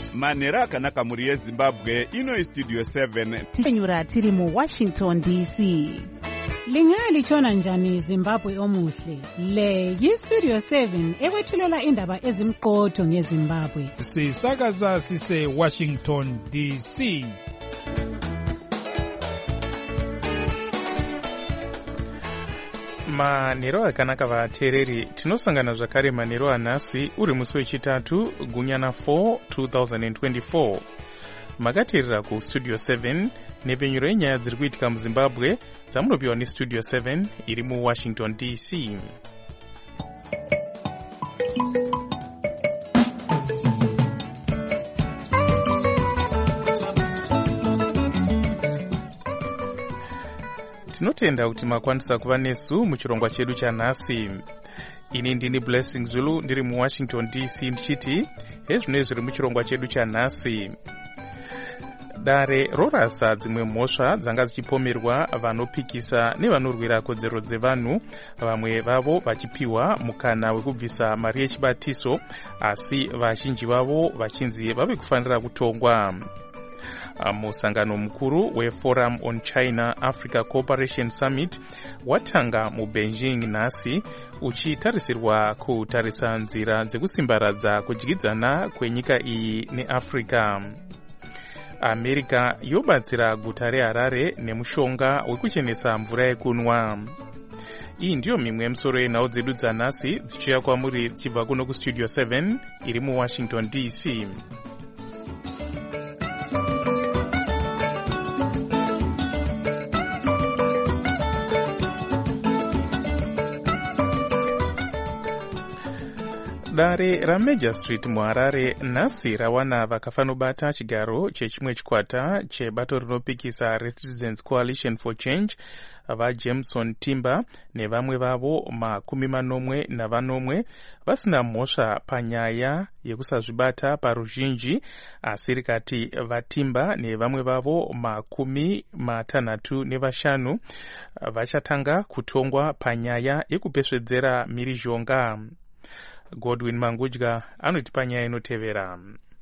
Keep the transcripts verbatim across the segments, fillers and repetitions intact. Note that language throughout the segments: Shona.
manhero akanaka muri yezimbabwe. Ino Studio seven tinyura tiri mu Washington D C. Lingalitshona njani Zimbabwe omuhle? Le yi-Studio seven ekwethulela indaba ezimqotho ngeZimbabwe. Sisakaza sise Washington D C. Manhero akanaka vateereri, tinosangana zvakare manhero anhasi uri musi wechitatu gunyana four twenty twenty-four. Makateerera ku Studio seven nepfenyuro yenyaya dziri kuitika muZimbabwe dzamunopiwa neStudio seven iri mu Washington D C. Tinotenda kuti makwanisa kuva nesu muchirongwa chedu chanhasi. Ini ndini Blessing Zulu ndiri mu Washington D C ndichiti hezvino zviri muchirongwa chedu chanhasi. Dare rorasa dzimwe mhosva dzanga dzichipomerwa vanopikisa nevanorwira kodzero dzevanhu, vamwe vavo vachipiwa mukana wekubvisa mari yechibatiso, asi vazhinji vavo vachinzi vave kufanira kutongwa. Musangano mukuru weForum on China Africa Cooperation Summit watanga mu Beijing nhasi, uchitarisirwa kutarisa nzira dzekusimbaradza kudyidzana kwenyika iyi neAfrica. America yobatsira guta reHarare nemushonga wekuchenesa mvura yekunwa. Iyi ndiyo mimwe yemisoro yenhau dzedu dzanhasi dzichiuya kwamuri dzichibva kuno kuStudio seven iri mu Washington D C. Dare raMajor Street muHarare nhasi rawana vakafanobata chigaro chechimwe chikwata chebato rinopikisa Citizens Coalition for Change vaJameson Timber nevamwe vavo makumi manomwe navanomwe vasina mhosva panyaya yekusazvibata paruzhinji, asi rikati vaTimber nevamwe vavo makumi matanhatu nevashanu vachatanga kutongwa panyaya yekupesvedzera mhirizhonga. Godwin Mangudya anoti panyaya inotevera.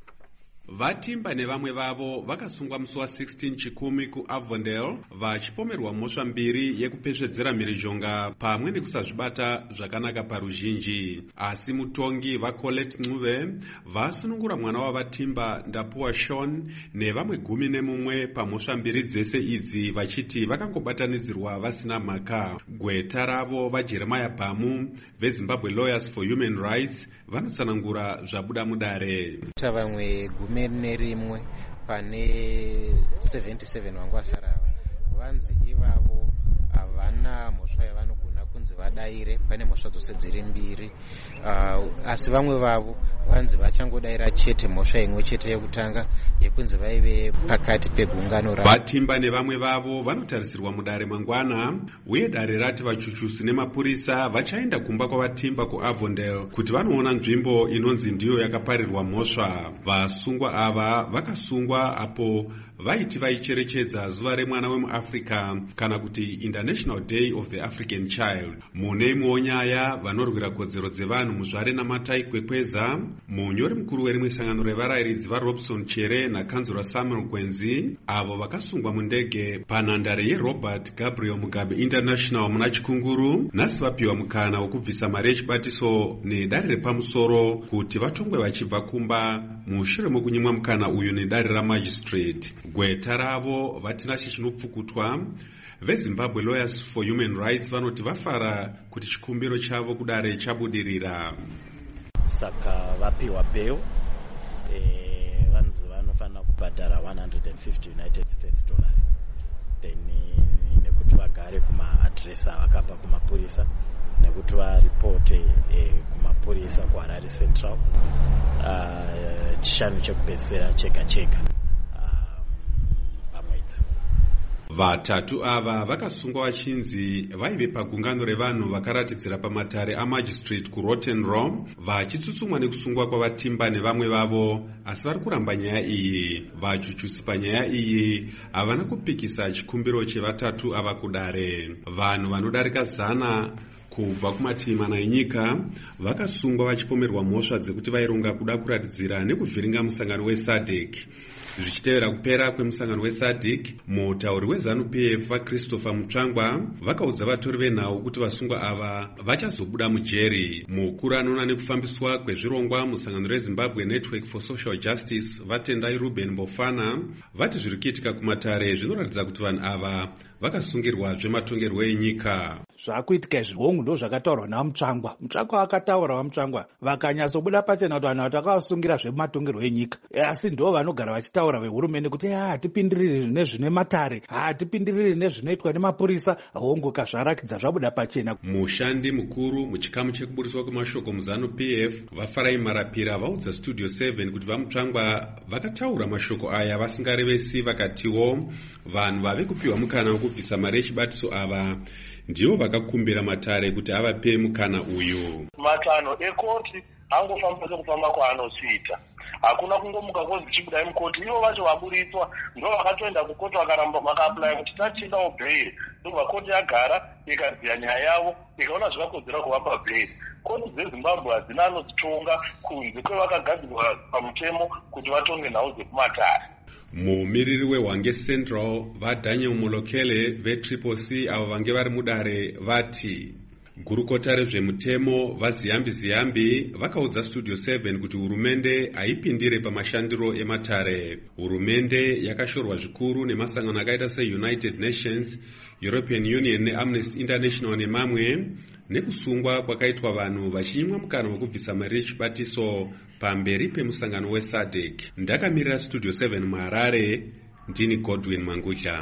VaTimber nevamwe vavo vakasungwa musi wa sixteen chikumi kuAvondale vachipomerwa mhosva mbiri yekupesvedzera mhirizhonga pamwe nekusazvibata zvakanaka paruzhinji. Asi mutongi vaColette Ncube vasunungura mwana wavaTimber Ndapuwa Sean nevamwe gumi nemumwe pamhosva mbiri dzese idzi vachiti vakangobatanidzirwa vasina mhaka. Gweta ravo vaJeremiah Bamu veZimbabwe Lawyers for Human Rights vanotsanangura zvabuda mudare. Vamwe gumi nerimwe pane seventy-seven vangu vasara vanzi ivavo havana mhosva yavanogona kunzi vadaire, pane mhosva dzose dziri mbiri. Uh, asi vamwe vavo vanzi vachangodaira chete mhosva imwe chete yekutanga yekunzi vaive pakati pegungano ravo. VaTimber nevamwe vavo vanotarisirwa mudare mangwana, uye dare rati vachuchusi nemapurisa vachaenda kumba kwavaTimber kuAvondale kuti vanoona nzvimbo inonzi ndiyo yakaparirwa mhosva. Vasungwa ava vakasungwa apo vaiti vaicherechedza zuva remwana wemuAfrica kana kuti International Day of the African Child. Mune imwewo nyaya vanorwira kodzero dzevanhu muzvare naMatai Kwekweza, munyori mukuru werimwe sangano revarayiridzi vaRobson Chere nakanzura Samuel Gwenzi, avo vakasungwa mundege panhandare yeRobert Gabriel Mugabe International muna Chikunguru, nhasi vapiwa mukana wokubvisa mari yechibatiso nedare repamusoro kuti vatongwe vachibva kumba mushure mokunyimwa mukana uyu nedare raMagistrate. Gweta ravo vatinashe chinopfukutwa veZimbabwe Lawyers for Human Rights vanoti vafara kuti chikumbiro chavo kudare chabudirira. Saka vapiwa bail, eh, vanzi vanofanira kubhadhara one hundred fifty United States dollars. Then nekuti vagare kuma-address avakapa kumapurisa, nekuti varipote eh, kumapurisa kuHarare Central uh, chishanu chekupedzisira chega chega. Vatatu ava vakasungwa vachinzi vaive pagungano revanhu vakaratidzira pamatare aMagistrate kuRotten Row vachitsutsumwa nekusungwa kwavaTimber nevamwe vavo, asi vari kuramba nyaya iyi. Vachuchusi panyaya iyi havana kupikisa chikumbiro chevatatu ava kudare. Vanhu vanodarika zana kubva kumativi mana enyika vakasungwa vachipomerwa mhosva dzekuti vaironga kuda kuratidzira nekuvhiringa musangano wesadek. Zvichitevera kupera kwemusangano wesadek, mutauri weZANU P F vaChristopher Mutsvangwa vakaudza vatori venhau kuti vasungwa ava vachazobuda mujeri. Mukuru anoona nekufambiswa kwezvirongwa musangano reZimbabwe Network for Social Justice vatendai Ruben Bofana vati zviri kuitika kumatare zvinoratidza kuti vanhu ava vakasungirwa zvematongerwo enyika. Zvakuitika zvihongu ndo zvakataurwa naMutsvangwa. Mutsvangwa akataura vaMutsvangwa vakanyatsobuda pachena kuti vanhuvatakasungira zvematongerwo enyika, asi ndo vanogara vachitaura vehurumende kuti hatipindiriri nezvine matare, hatipindiriri nezvinoitwa nemapurisa. Hongu kazvarakidza zvabuda pachena. Mushandi mukuru muchikamu chekuburiswa kwemashoko muZANU P F vaFarai Marapira vaudza Studio seven kuti vaMutsvangwa vakataura mashoko aya vasingarevesi, vakatiwo vanhu vave kupiwa mukana wekubvisa mari yechibatiso ava ndivo vakakumbira matare kuti avape mukana uyu. Matano ekoti angofamba sekufamba kwaanochiita, hakuna kungomuka kozi chibudai mukoti. Ivo vacho vaburiswa ndo vakatoenda kukoti vakaramba vakaapply kuti tachidawo bhail, ndobva koti yagara ikaziya nyaya yavo ikaona zvakakodzera kuvapa bhail. Koti dzeZimbabwe hadzina anodzitonga kunze kwevakagadzirwa pamutemo kuti vatonge nhau dzekumatare. Mumiriri weHwange Central vaDaniel Molokele veTriple C avo vange vari mudare vati gurukota rezvemutemo vaZiyambi Ziyambi vakaudza Studio seven kuti hurumende haipindire pamashandiro ematare. Hurumende yakashorwa zvikuru nemasangano akaita seUnited Nations, European Union neAmnesty International nemamwe nekusungwa kwakaitwa vanhu vachinyimwa mukana wekubvisa mari yechibatiso pamberi pemusangano wesadek. Ndakamirira Studio seven muHarare, ndini Godwin Mangusha.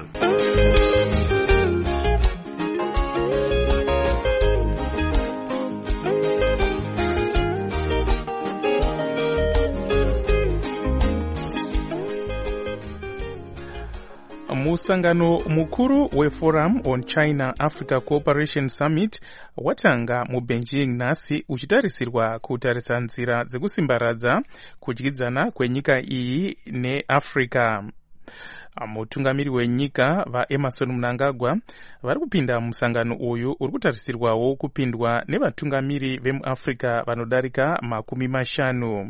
Musangano mukuru weForum on China Africa Cooperation Summit watanga muBeijing nhasi uchitarisirwa kutarisa nzira dzekusimbaradza kudyidzana kwenyika iyi neAfrica. Mutungamiri wenyika vaEmerson Mnangagwa vari kupinda musangano uyu uri kutarisirwawo kupindwa nevatungamiri vemuAfrica vanodarika makumi mashanu.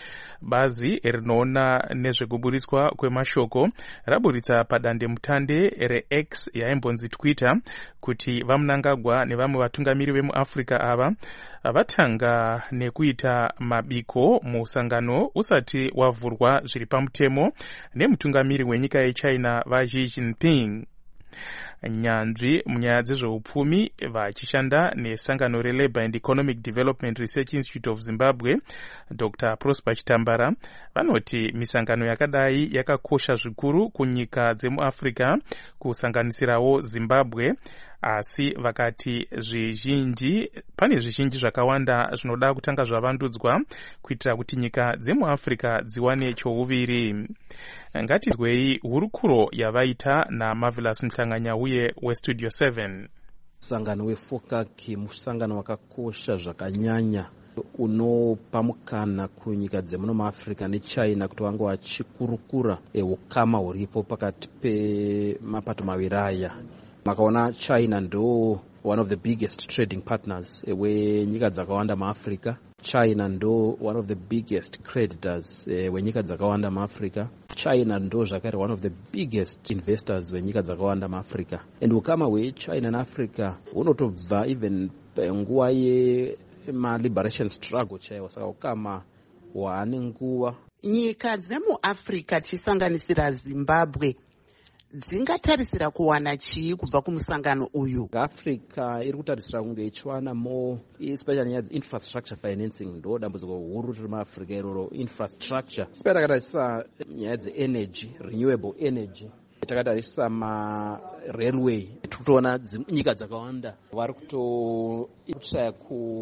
Bazi rinoona nezvekuburiswa kwemashoko raburitsa padande mutande reX yaimbonzi Twitter kuti vaMnangagwa nevamwe vatungamiri vemuAfrica ava vatanga nekuita mabiko musangano usati wavhurwa zviri pamutemo nemutungamiri wenyika yeChina vaXi Jinping. Nyanzvi munyaya dzezveupfumi vachishanda nesangano reLabour and Economic Development Research Institute of Zimbabwe Doctor Prosper Chitambara vanoti misangano yakadai yakakosha zvikuru kunyika dzemuAfrica kusanganisirawo Zimbabwe, asi vakati zvizhinji pane zvizhinji zvakawanda zvinoda kutanga zvavandudzwa kuitira kuti nyika dzemuAfrica dziwane chouviri. Ngatizwei hurukuro yavaita naMarvelous Mhlanganyauye weStudio seven. Musangano weFOCAC musangano wakakosha zvakanyanya unopa mukana kunyika dzemuno muAfrica neChina kuti vange vachikurukura ukama huripo pakati pemapato maviri aya. Makaona China ndo one of the biggest trading partners wenyika dzakawanda muAfrica. China ndo one of the biggest creditors uh, wenyika dzakawanda muAfrica. China ndo zvakare one of the biggest investors wenyika dzakawanda muAfrica. And ukama hweChina neAfrica hunotobva even nguva yema-liberation struggle chaiwo, saka ukama hwaane nguva. Nyika dzemuAfrica chisanganisira Zimbabwe dzingatarisira kuwana chii kubva kumusangano uyu? Africa iri kutarisira kunge ichiwana more, especially nyaya infrastructure financing, ndo dambudziko huru riri muAfrica iroro, infrastructure. Sipera takatarisa nyaya dzeenergy, renewable energy, takatarisa ma-railway, tikutoona nyika dzakawanda vari kutoshaya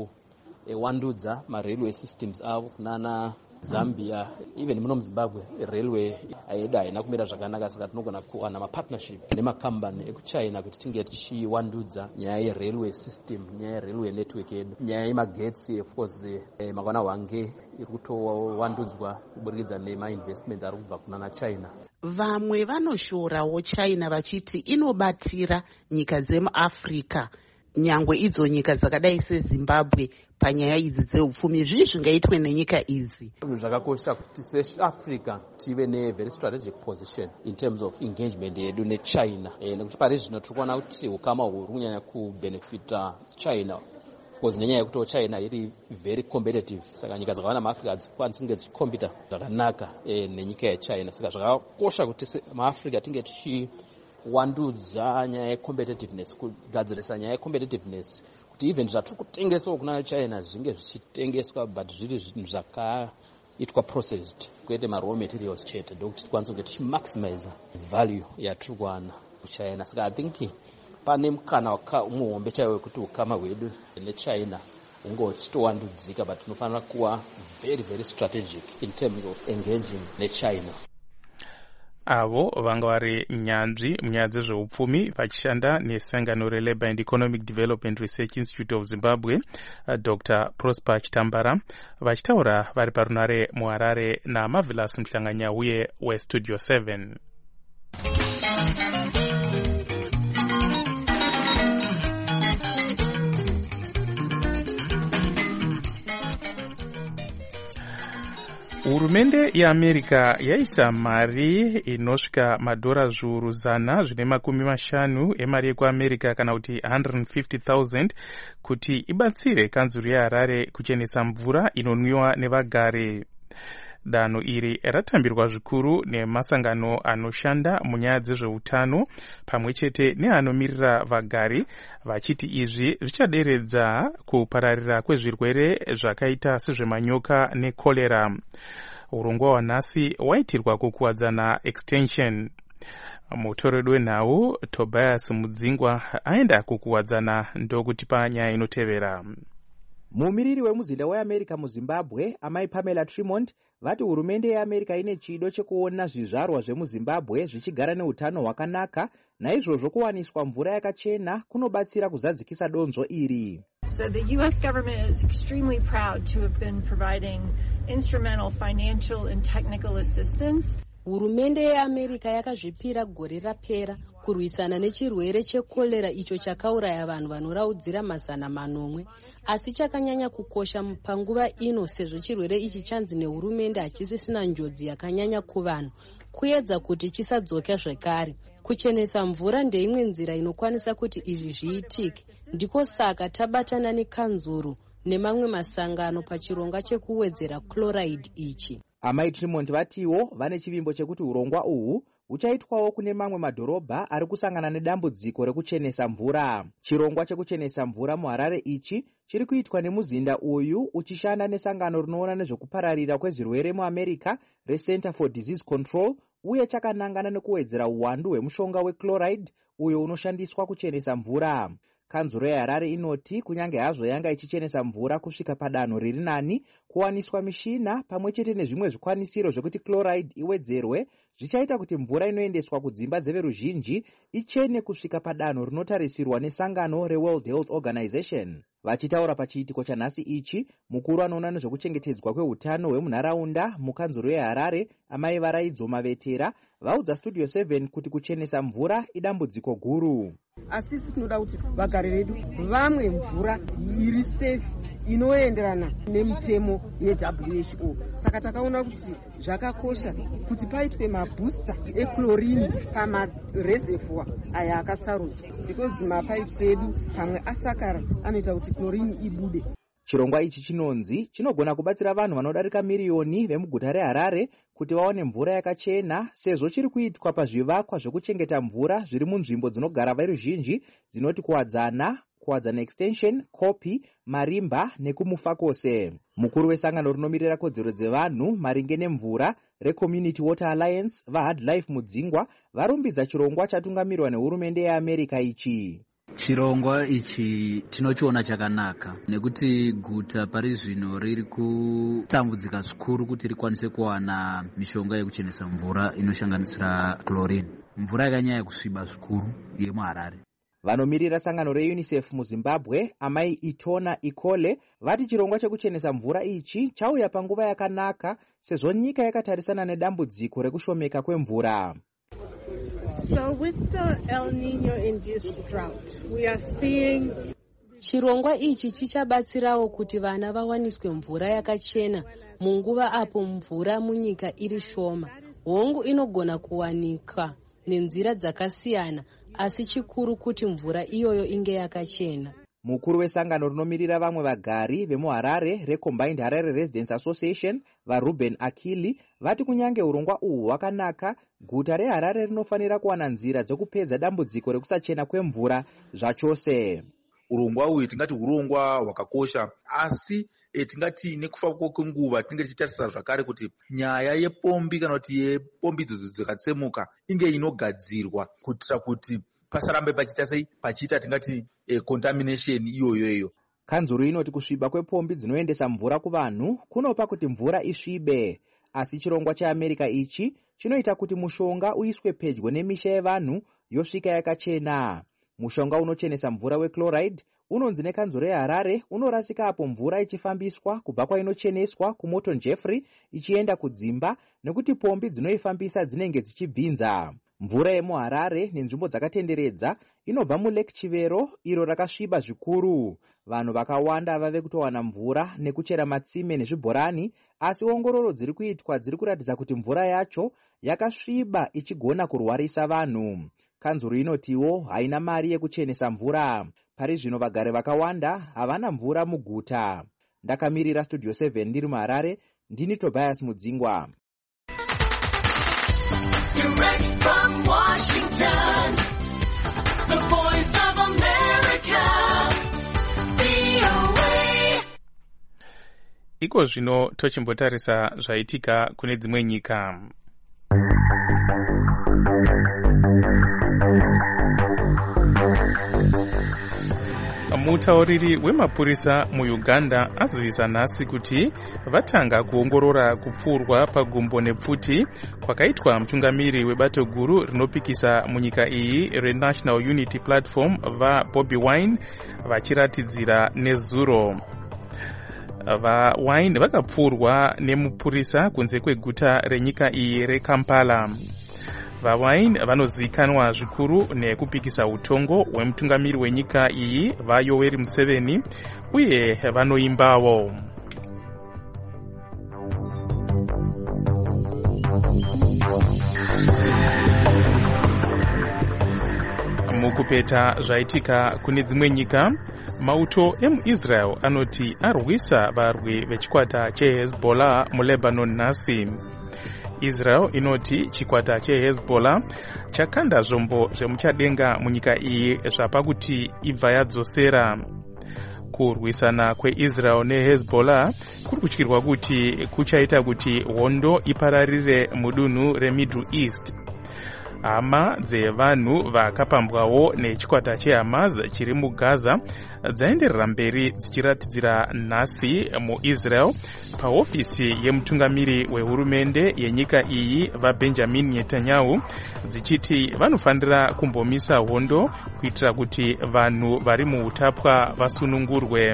kuwandudza ma-railway systems avo kunana Zambia, even muno muZimbabwe railway aida haina kumira zvakanaka, saka tinogona kuwana mapartnership nemakambani ekuChina kuti tinge tichiwandudza nyaya yerailway system, nyaya yerailway network yedu. Nyaya yemagetsi of course eh, makaona Hwange iri kutowandudzwa kuburikidza nemainvestment ari kubva kunana China. Vamwe vanoshorawo China vachiti inobatira nyika dzemuAfrica nyangwe idzo nyika dzakadai sezimbabwe panyaya idzi dzeupfumi? zvii zvingaitwe nenyika idzi? Zvakakosha kuti seAfrica tive ne-very strategic position in terms of engagement yedu nechina, nekuti pari zvino tiri kuona kuti ukama uhwu huri kunyanya kubenefita China, of course nenyaya yekuti China iri very competitive, saka nyika dzakawanda maAfrica hadzikwanisi kunge dzichikompita zvakanaka nenyika yechina. Saka zvakakosha kuti maAfrica tinge tichi wandudza nyaya yecompetitiveness, kugadzirisa nyaya yecompetitiveness, kuti even zvatiri kutengeswa kuna China zvinge zvichitengeswa but zviri zvinhu zvakaitwa processed, kwete ma-raw materials chete, ndokuti tikwanise kunge tichimaximize value yatiri kuwana kuchina. Saka I think pane mukana muhombe chaiwo wekuti ukama hwedu nechina hunge huchitowandudzika, but tinofanira kuva very very strategic in terms of engaging nechina. Avo vanga vari nyanzvi munyaya dzezveupfumi vachishanda nesangano reLabour and Economic Development Research Institute of Zimbabwe, Doctor Prosper Chitambara, vachitaura vari parunare muHarare naMarvelous Mhlanganyauye weStudio seven. Hurumende yeAmerica yaisa mari inosvika madhora zviuru zana zvine makumi mashanu emari yekuAmerica kana kuti one hundred fifty thousand kuti ibatsire kanzuru yeHarare kuchenesa mvura inonwiwa nevagare. Danho iri ratambirwa zvikuru nemasangano anoshanda munyaya dzezveutano pamwe chete neanomirira vagari, vachiti izvi zvichaderedza kupararira kwezvirwere zvakaita sezvemanyoka nekolera. Urongwa hwanhasi waitirwa kukuwadzana extension. Mutoredo wenhau Tobias Mudzingwa aenda kukuwadzana ndokutipa nyaya inotevera. Mumiriri wemuzinda weAmerica muZimbabwe, amai Pamela Tremont, vati hurumende yeAmerica ine chido chekuona zvizvarwa zvemuZimbabwe zvichigara neutano hwakanaka, naizvozvo kuwaniswa mvura yakachena kunobatsira kuzadzikisa donzvo iri. So the U S government is extremely proud to have been providing instrumental financial and technical assistance. Hurumende yeAmerica yakazvipira gore rapera kurwisana nechirwere chekolera icho chakauraya vanhu vanoraudzira mazana manomwe, asi chakanyanya kukosha panguva ino sezvo chirwere ichi chanzi nehurumende hachisisina njodzi yakanyanya kuvanhu, kuedza kuti chisadzoka zvekare. Kuchenesa mvura ndeimwe nzira inokwanisa kuti izvi zviitike, ndiko saka tabatana nekanzuru nemamwe masangano pachironga chekuwedzera chloride ichi. Amai Tremont vatiwo vane chivimbo chekuti urongwa uhu uchaitwawo kune mamwe madhorobha ari kusangana nedambudziko rekuchenesa mvura. Chirongwa chekuchenesa mvura muHarare ichi chiri kuitwa nemuzinda uyu uchishanda nesangano rinoona nezvekupararira kwezvirwere muAmerica reCenter for Disease Control, uye chakanangana nekuwedzera uwandu hwemushonga wechloride uyo unoshandiswa kuchenesa mvura. Kanzuro yeHarare inoti kunyange hazvo yanga ichichenesa mvura kusvika padanho riri nani, kuwaniswa mishina pamwe chete nezvimwe zvikwanisiro zvekuti chloride iwedzerwe zvichaita kuti mvura inoendeswa kudzimba dzeveruzhinji ichene kusvika padanho rinotarisirwa nesangano reWorld Health Organization. Vachitaura pachiitiko chanhasi ichi, mukuru anoona nezvekuchengetedzwa kweutano hwemunharaunda mukanzuro yeHarare, amai Varaidzo Mavetera, vaudza Studio seven kuti kuchenesa mvura idambudziko guru. Asisi tinoda kuti vagari vedu vamwe mvura iri safe inoenderana nemutemo yeW H O. Saka takaona kuti zvakakosha kuti paitwe mabooster echlorine pamareservoir aya akasarudzwa, because mapipes edu pamwe asakara anoita kuti chlorine ibude. Chirongwa ichi chinonzi chinogona kubatsira vanhu vanodarika miriyoni vemuguta reHarare kuti vaone mvura yakachena, sezvo chiri kuitwa pazvivakwa zvekuchengeta mvura zviri munzvimbo dzinogara veruzhinji dzinoti kuwadzana, kuwadzana extension, Kopi, Marimba nekumufakose. Mukuru wesangano rinomirira kodzero dzevanhu maringe nemvura reCommunity Water Alliance, vaHardlife Mudzingwa, varumbidza chirongwa chatungamirwa nehurumende yeAmerica ichi. Chirongwa ichi tinochiona chakanaka nekuti guta pari zvino riri kutambudzika zvikuru kuti rikwanise kuwana mishonga yekuchenesa mvura inosanganisira chlorine, mvura yakanyanya kusviba zvikuru yemuHarare. Vanomirira sangano reUNICEF muZimbabwe, amai Itona Ikole, vati chirongwa chekuchenesa mvura ichi chauya panguva yakanaka sezvo nyika yakatarisana nedambudziko rekushomeka kwemvura. So with the El Nino induced drought, we are seeing chirongwa ichi chichabatsirawo kuti vana vawaniswe mvura yakachena munguva apo mvura munyika iri shoma. Hongu inogona kuwanika nenzira dzakasiyana, asi chikuru kuti mvura iyoyo inge yakachena. Mukuru wesangano rinomirira vamwe vagari vemuHarare reCombined Harare Residents Association vaRuben Akili vati kunyange urongwa uhu hwakanaka, guta reHarare rinofanira kuwana nzira dzokupedza dambudziko rekusachena kwemvura zvachose. Urongwa uhu tingati urongwa hwakakosha, asi e, tingati nekufamba kwenguva tinenge tichitarisa zvakare kuti nyaya yepombi kana kuti yepombi idzodzo dzakatsemuka inge inogadzirwa kuitira kuti pasarambe pachita sei pachita tingati e, contamination iyoyoyo. Kanzuru inoti kusviba kwepombi dzinoendesa mvura kuvanhu kunopa kuti mvura isvibe, asi chirongwa cheAmerica ichi chinoita kuti mushonga uiswe pedyo nemisha yevanhu yosvika yakachena. Mushonga unochenesa mvura wechloride unonzi nekanzuru yeHarare unorasika apo mvura ichifambiswa kubva kwainocheneswa kuMorton Jeffrey ichienda kudzimba nekuti pombi dzinoifambisa dzinenge dzichibvinza. Mvura yemuHarare nenzvimbo dzakatenderedza inobva muLake Chivero iro rakasviba zvikuru. Vanhu vakawanda vave kutowana mvura nekuchera matsime nezvibhorani, asi ongororo dziri kuitwa dziri kuratidza kuti mvura yacho yakasviba ichigona kurwarisa vanhu. Kanzuru inotiwo haina mari yekuchenesa mvura. Pari zvino vagari vakawanda havana mvura muguta. Ndakamirira Studio seven ndiri muHarare, ndini Tobias Mudzingwa. Direct from Washington, the voice of America, V O A. Iko zvino tochimbotarisa zvaitika kune dzimwe nyika. Mutauriri wemapurisa muUganda azivisa nhasi kuti vatanga kuongorora kupfurwa pagumbo nepfuti kwakaitwa mutungamiri webato guru rinopikisa munyika iyi reNational Unity Platform vaBobi Wine vachiratidzira nezuro. VaWine vakapfurwa nemupurisa kunze kweguta renyika iyi reKampala. VaWine vanozikanwa zvikuru nekupikisa utongo hwemutungamiri wenyika iyi vaYoweri Museveni uye vanoimbawo. Mukupeta zvaitika kune dzimwe nyika, mauto emuIsrael anoti arwisa varwi vechikwata cheHezbollah muLebanon nhasi. Israel inoti chikwata cheHezbollah chakanda zvombo zvemuchadenga munyika iyi zvapakuti ibva yadzosera. Kurwisana kweIsrael neHezbollah kuri kutyirwa kuti kuchaita kuti hondo ipararire mudunhu reMiddle East. Hama dzevanhu vakapambwawo nechikwata cheHamas chiri muGaza dzaenderera mberi dzichiratidzira nhasi muIsrael pahofisi yemutungamiri wehurumende yenyika iyi vaBenjamin Netanyahu dzichiti vanofanira kumbomisa hondo kuitira kuti vanhu vari muutapwa vasunungurwe.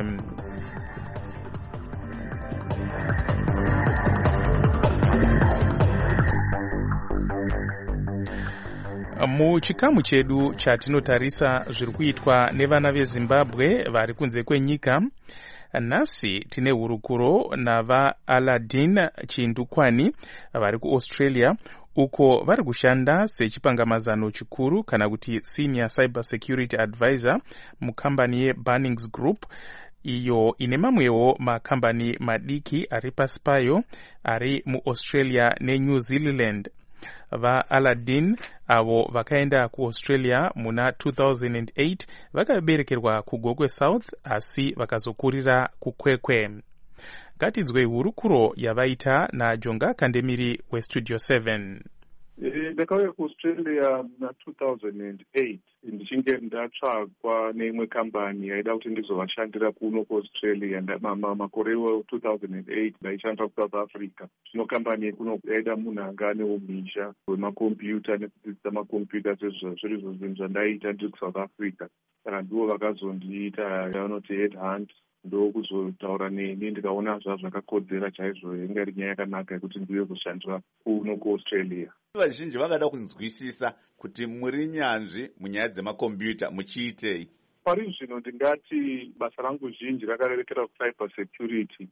Muchikamu chedu chatinotarisa zviri kuitwa nevana veZimbabwe vari kunze kwenyika, nhasi tine hurukuro navaAladin Chindukwani vari kuAustralia uko vari kushanda sechipangamazano chikuru kana kuti Senior Cyber Security Advisor mukambani yeBunnings Group iyo ine mamwewo makambani madiki ari pasi payo ari muAustralia neNew Zealand. VaAladin avo vakaenda kuAustralia muna two thousand eight vakaberekerwa kuGokwe South asi vakazokurira kuKwekwe. Ngatinzwe hurukuro yavaita naJonga Kandemiri weStudio seven. Ndakauya kuAustralia muna two thousand eight ndichinge ndatsvakwa neimwe kambani yaida kuti ndizovashandira kuno kuAustralia. Makore iwo two thousand eight ndaishandira kuSouth Africa. Zvino kambani yekuno yaida munhu anga neumhizha hwemakombiyuta nekudzidzisa makombiyuta zviri zvo zvinhu zvandaita ndiri kuSouth Africa. Saka ndivo vakazondiita yavanoti headhunt ndokuzotaura neni ndikaona zvazvo zvakakodzera chaizvo inga iri nyaya yakanaka yekuti ndive kushandira kuno kuAustralia. Vazhinji vangada kunzwisisa kuti muri nyanzvi munyaya dzemakombiyuta muchiitei. pari zvino ndingati basa rangu zhinji rakarerekera kucyber security,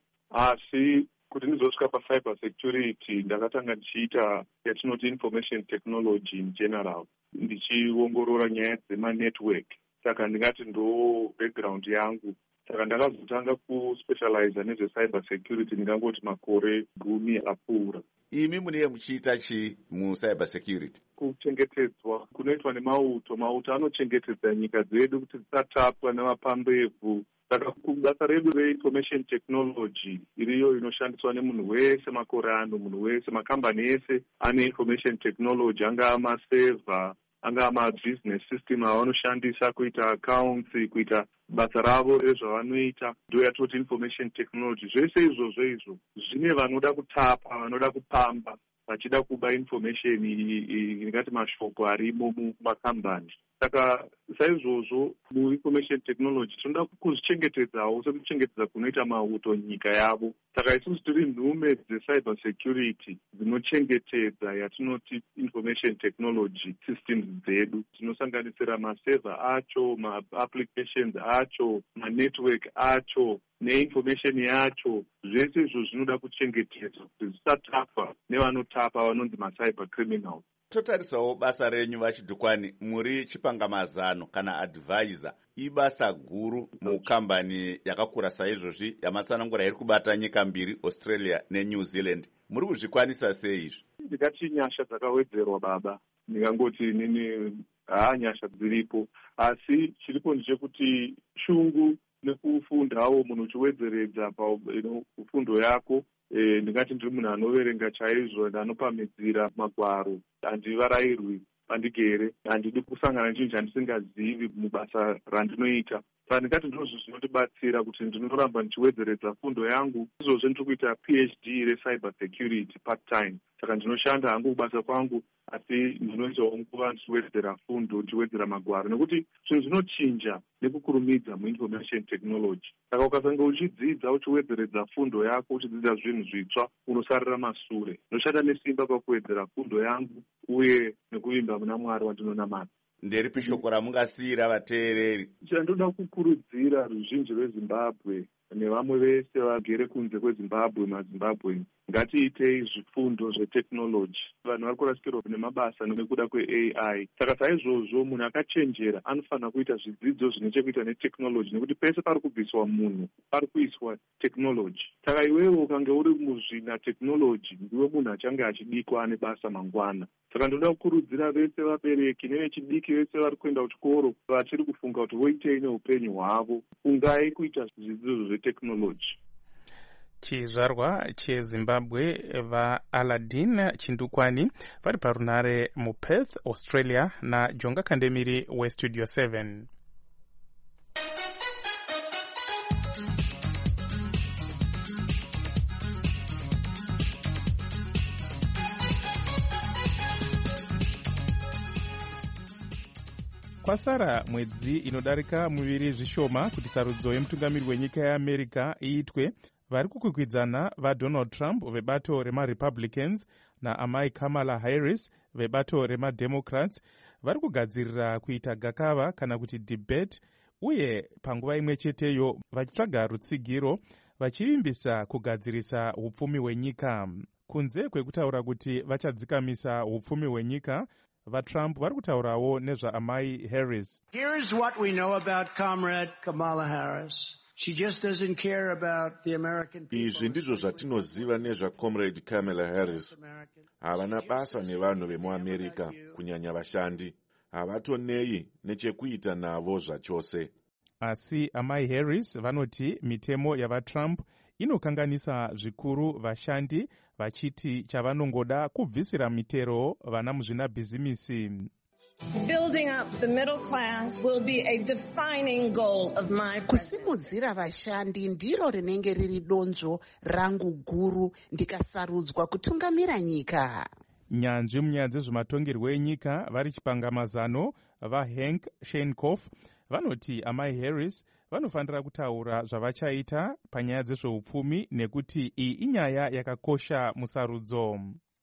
asi kuti ndizosvika pacyber security ndakatanga ndichiita yatinoti information technology in general, ndichiongorora nyaya dzemanetwork. Saka ndingati ndo background yangu. Saka ndakazotanga kuspecializa nezvecyber security ndingangoti makore gumi apfuura. Imi munenge muchiita chi mucyber security? Kuchengetedzwa kunoitwa nemauto. Mauto anochengetedza nyika dzedu kuti dzisatapwa nemapambevhu. Saka kubasa redu reinformation technology iriyo inoshandiswa nemunhu wese makore ano, munhu wese, makambani ese ane information technology, angaa masevha, angaa mabusiness system avanoshandisa kuita accounts, kuita basa ravo rezvavanoita, ndo yatoti information technology. Zvese izvozvo izvo zvine vanoda kutapa, vanoda kupamba, vachida kuba information ingati mashoko arimo mumakambani. Saka saizvozvo muinformation technology tinoda kuzvichengetedzawo sekuchengetedza kunoita mauto nyika yavo. Saka isusu tiri nhume dzecyber security dzinochengetedza yatinoti information technology systems dzedu, dzinosanganisira masevha acho, maapplications acho, manetwork acho neinformation yacho. Zvese izvo zvinoda kuchengetedzwa kuti zvisatapwa nevanotapa vanonzi macyber criminals. Totarisawo basa renyu vachidhukwani, muri chipangamazano kana advisor. Ibasa guru mukambani yakakura saizvozvi yamatsanangura iri kubata nyika mbiri, Australia neNew Zealand. Muri kuzvikwanisa sei izvi? Ndikati nyasha dzakawedzerwa baba, ndingangoti nini haa nyasha dziripo, asi chiripo ndechekuti shungu nekufundawo munhu uchiwedzeredza pafundo yako. E, ndingati ndiri munhu anoverenga chaizvo, ndanopamhidzira magwaro, handivarayirwi pandigere, handidi kusangana nechinhu chandisingazivi mubasa randinoita. Saka ndingati ndizvo zvinotibatsira kuti ndinoramba ndichiwedzeredza fundo yangu. Izvozvo ndiri kuita PhD recyber security part time. Saka ndinoshanda hangu kubasa kwangu, asi ndinoitawo nguva ndichiwedzera fundo, ndichiwedzera magwaro, nekuti zvinhu zvinochinja nekukurumidza muinformation technology. Saka ukasanga uchidzidza uchiwedzeredza fundo yako, uchidzidza zvinhu zvitsva, unosarira mashure. Ndinoshanda nesimba pakuwedzera fundo yangu uye nekuvimba muna Mwari wandinonamata. Nderipi shoko ramungasiyira vateereri? Chandoda kukurudzira ruzhinji rweZimbabwe nevamwe vese vagere kunze kweZimbabwe, maZimbabwe, ngatiitei zvifundo zvetekinoloji. Vanhu vari kurasikirwa nemabasa nekuda kwe-A I. Saka saizvozvo munhu akachenjera anofanira kuita zvidzidzo zvine chekuita netekinoloji, nekuti pese pari kubviswa munhu pari kuiswa tekinoloji. Saka iwewe ukange uri muzvina tekinoloji, ndiwe munhu achange achidikwa ane basa mangwana. Saka ndoda kukurudzira vese vabereki nevechidiki vese vari kuenda kuchikoro vachiri kufunga kuti voitei neupenyu hwavo, fungai kuita zvidzidzo zvetekinoloji. Chizvarwa cheZimbabwe vaAladin Chindukwani vari parunare muPerth, Australia, naJonga Kandemiri weStudio seven. Kwasara mwedzi inodarika muviri zvishoma kuti sarudzo yemutungamiri wenyika yeAmerica iitwe, vari kukwikwidzana vaDonald Trump vebato remaRepublicans naamai Kamala Harris vebato remaDemocrats vari kugadzirira kuita gakava kana kuti debate, uye panguva imwe cheteyo vachitsvaga rutsigiro vachivimbisa kugadzirisa upfumi hwenyika. Kunze kwekutaura kuti vachadzikamisa upfumi hwenyika, vaTrump vari kutaurawo nezvaamai Harris. Here's what we know about Comrade Kamala Harris. She just doesn't care about the American people. Izvi ndizvo zvatinoziva nezvaComrade Kamala Harris. Havana basa nevanhu vemuAmerica, kunyanya vashandi. Havatonei nechekuita navo zvachose. Asi amai Harris vanoti mitemo yavaTrump inokanganisa zvikuru vashandi, vachiti chavanongoda kubvisira mitero vana muzvinabhizimisi. Building up the middle class will be a defining goal of my kusimudzira vashandi ndiro rinenge riri donzvo rangu guru ndikasarudzwa kutungamira nyika. Nyanzvi munyaya dzezvematongerwo enyika vari chipangamazano vaHank Shenkoff vanoti amai Harris vanofanira kutaura zvavachaita panyaya dzezveupfumi, nekuti iyi inyaya yakakosha musarudzo.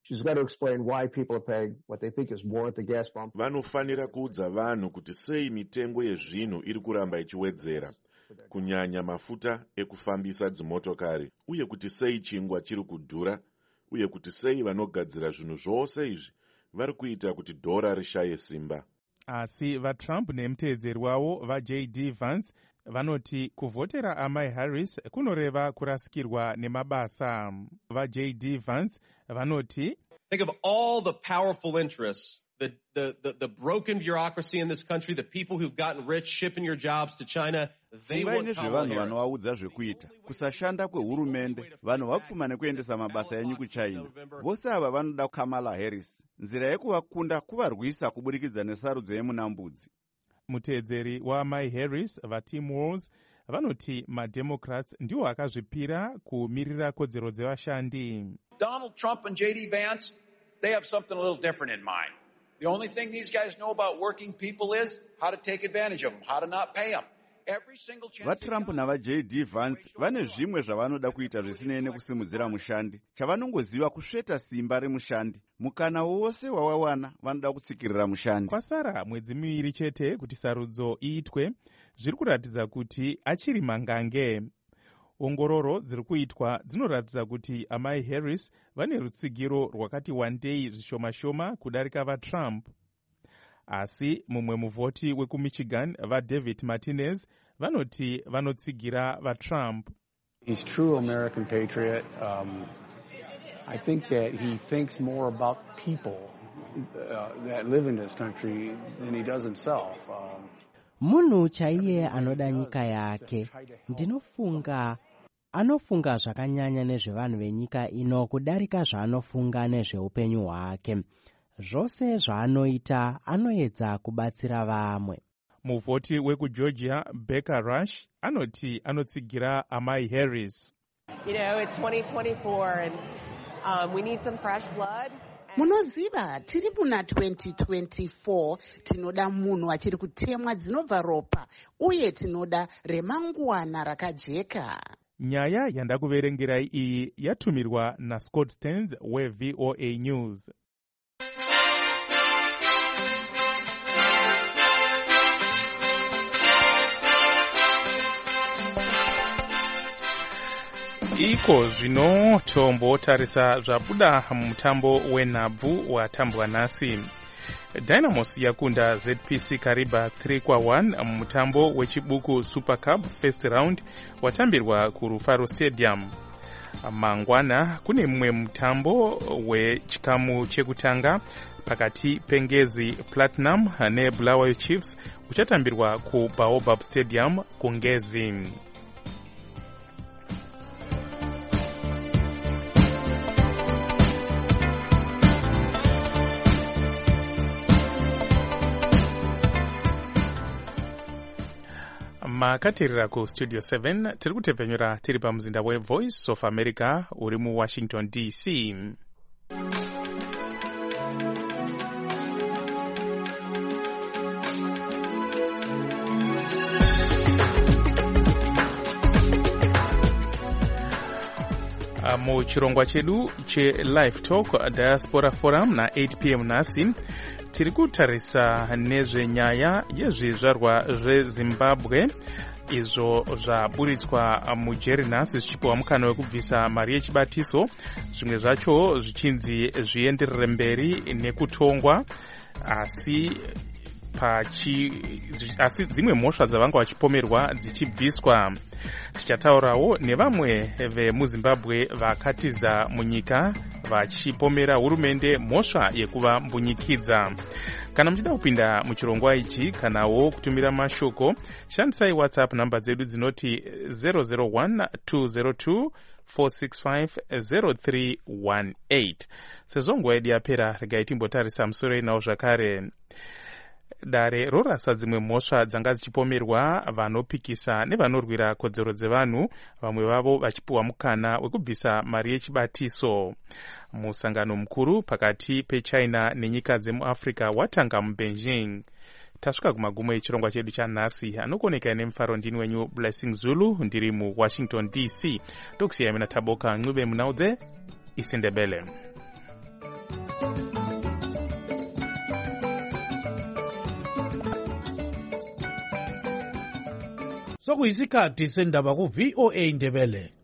She's got to explain why people are paying what they think is more at the gas pump. Vanofanira kuudza vanhu kuti sei mitengo yezvinhu iri kuramba ichiwedzera, kunyanya mafuta ekufambisa dzimotokari, uye kuti sei chingwa chiri kudhura, uye kuti sei vanogadzira zvinhu zvose izvi vari kuita kuti dhora rishaye simba. Asi vaTrump nemutedzeri wavo vaJ D Vance vanoti kuvhotera amai Harris kunoreva kurasikirwa nemabasa. VaJ D Vance vanoti, think of all the powerful interests, the, the, the, the broken bureaucracy in this country, the people who've gotten rich shipping your jobs to China. They want nezvevanhu vanovaudza zvekuita kusashanda kwehurumende, vanhu vapfuma nekuendesa mabasa enyu kuchina. Vose ava vanoda Kamala Harris, nzira yekuvakunda kuvarwisa kuburikidza nesarudzo yemunambudzi. Mutedzeri waamai Harris vaTim Walz vanoti mademocrats ndiwo akazvipira kumirira kodzero dzevashandi. Donald Trump and J D Vance, they have something a little different in mind. The only thing these guys know about working people is how to take advantage of them, how to not pay them. VaTrump navaJ D Vance vane zvimwe zvavanoda kuita zvisinei nekusimudzira mushandi. Chavanongoziva kusveta simba remushandi. Mukana wose wawawana vanoda kutsikirira mushandi. Kwasara mwedzi miviri chete kuti sarudzo iitwe, zviri kuratidza kuti achiri mangange. Ongororo dziri kuitwa dzinoratidza kuti amai Harris vane rutsigiro rwakati wandei zvishoma-shoma kudarika vaTrump. Asi mumwe muvhoti wekumichigan vaDavid Martinez vanoti vanotsigira vaTrump. He's true American patriot. Um, I think that he thinks more about people uh, that live in this country than he does himself. Um, Munhu chaiye anoda nyika yake. Ndinofunga anofunga zvakanyanya nezvevanhu venyika ino kudarika zvaanofunga nezveupenyu hwake. Zvose zvaanoita anoedza kubatsira vamwe. Muvhoti wekuGeorgia Becca Rush anoti anotsigira amai Harris. You know, it's twenty twenty-four and um, we need some fresh blood. Munoziva tiri muna twenty twenty-four, tinoda munhu achiri kutemwa dzinobva ropa uye tinoda remangwana rakajeka. Nyaya yandakuverengerai iyi yatumirwa naScott Stearns weV O A News. Iko zvino tombotarisa zvabuda mutambo wenhabvu watambwa nhasi. Dynamos yakunda Z P C Kariba three kwa one mumutambo wechibuku Super Cup first round watambirwa kuRufaro Stadium. Mangwana kune mumwe mutambo wechikamu chekutanga pakati pengezi Platinum neBulawayo Chiefs uchatambirwa kuBaobab Stadium kungezi. Makatirira ku Studio seven tiri kutepfenyura tiri pamuzinda weVoice of America uri muWashington D C. Muchirongwa chedu cheLive Talk Diaspora Forum na eight p m nhasi tiri kutarisa nezvenyaya yezvizvarwa zveZimbabwe izvo zvaburitswa mujeri nhasi zvichipiwa mukana wekubvisa mari yechibatiso, zvimwe zvacho zvichinzi zvienderere mberi nekutongwa, asi pachi asi dzimwe mhosva dzavanga vachipomerwa dzichibviswa. Tichataurawo nevamwe vemuZimbabwe vakatiza munyika vachipomera hurumende mhosva yekuva mbunyikidza. Kana muchida kupinda muchirongwa ichi kanawo kutumira mashoko, shandisai WhatsApp namba dzedu dzinoti zero zero one two zero two four six five zero three one eight. Sezvo nguva yedu yapera, regai timbotarisa musoro inawo zvakare. Dare rorasa dzimwe mhosva dzanga dzichipomerwa vanopikisa nevanorwira kodzero dzevanhu, vamwe vavo vachipiwa mukana wekubvisa mari yechibatiso. Musangano mukuru pakati peChina nenyika dzemuAfrica watanga muBeijing. Tasvika kumagumo echirongwa chedu chanhasi. Anokoneka nemufaro ndini wenyu Blessing Zulu, ndiri muWashington D C. Tokusiyai mina Taboka Ncube Munaudze, isindebele. sokuyisikhathi sendaba ku-V O A Ndebele.